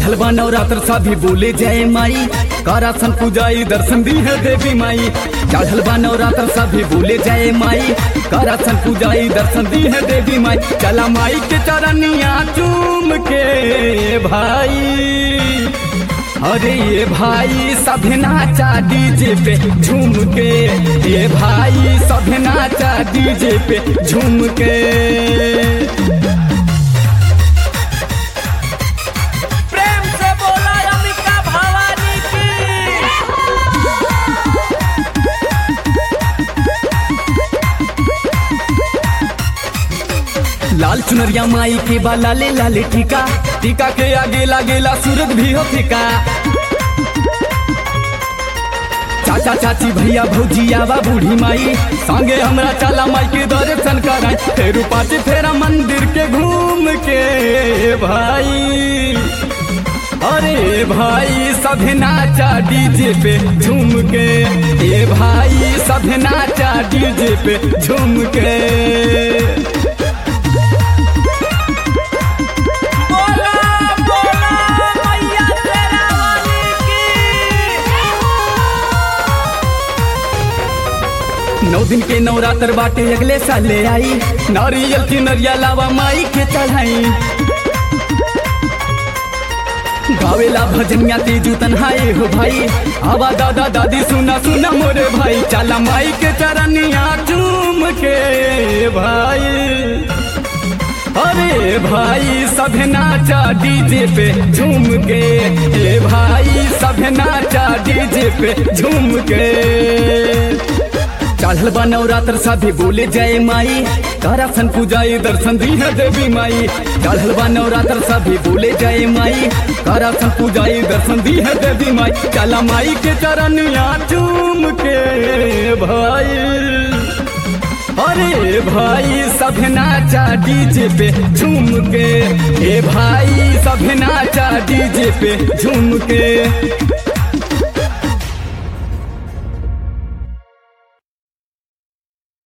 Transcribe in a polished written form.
चढ़ल बा नवरात्र सभी बोले जय माई, करासन पूजाई दर्शन दी है देवी माई। चढ़ल बा नवरात्र सभी बोले जय माई, करासन पूजाई दर्शन दी है देवी माई। चला माई के चरनिया चूम के भाई, अरे ये भाई सभी नाचा डीजे पे झूम के, ये भाई सभी नाचा डीजे पे झूम के। प्रेम से बोला अंबिका भवानी की। लाल चुनरिया माई के बा लाले लाले टीका, टीका के आगे लागेला सूरज भी हो फीका। चाचा चाची भैया भौजी आवा बूढ़ी माई, संगे हमरा चला माई के दर्शन कराई। फेरू पाँच फेरा मंदिर के घूम के भाई, अरे भाई सभी नाचा डीजे पे झूम के, ये भाई सभी नाचा डीजे पे झूम के। नौ दिन के नवरात्र बाटे अगले साले आई, नारियल की नरिया लावा माई के चढ़ाई। गावेला भजनिया तेजू तन्हाए हो भाई, आवा दादा दादी सुना सुना मोरे भाई। चला माई के चरनिया झूम के भाई, अरे भाई सभी नाचा डीजे पे झूम के, ए भाई सभी नाचा डीजे पे झूम के। चढ़ल बा नवरात्र सभी बोले जय माई, करासन पूजाई दर्शन दी है देवी माई। चढ़ल बा नवरात्र सभी बोले जय माई, करासन पूजाई दर्शन दी है देवी माई। चला माई के चरनिया चूम के भाई, अरे भाई सभी नाचा डीजे पे झूम के, ए भाई सभी नाचा डीजे पे झूम के।